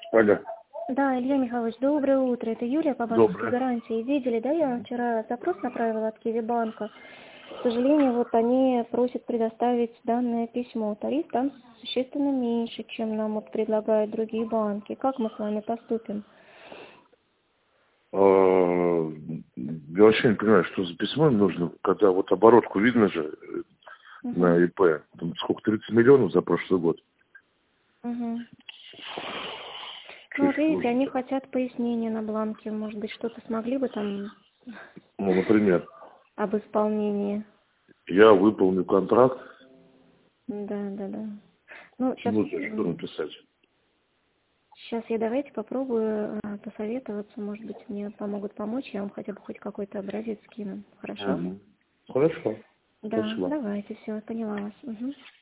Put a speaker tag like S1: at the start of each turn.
S1: Алло.
S2: Да, Илья Михайлович, доброе утро. Это Юлия по банковской
S1: Доброе.
S2: гарантии. Видели, да, я вам вчера запрос направила от Киви-банка. К сожалению, вот они просят предоставить данное письмо. Тариф там существенно меньше, чем нам вот предлагают другие банки. Как мы с вами поступим?
S1: Я вообще не понимаю, что за письмо им нужно, когда вот оборотку видно же на ИП. Там сколько, 30 миллионов за прошлый год.
S2: Ну,
S1: Что
S2: вот
S1: еще
S2: видите,
S1: нужно?
S2: они хотят пояснения на бланке. Может быть, что-то смогли бы там
S1: Ну, например,
S2: об исполнении.
S1: я выполню контракт.
S2: Да. Ну,
S1: Ну, что написать?
S2: сейчас я давайте попробую посоветоваться. Может быть, мне помогут помочь. Я вам хотя бы хоть какой-то образец скину. Хорошо?
S1: Хорошо.
S2: Да,
S1: Спасибо.
S2: давайте, все, поняла вас.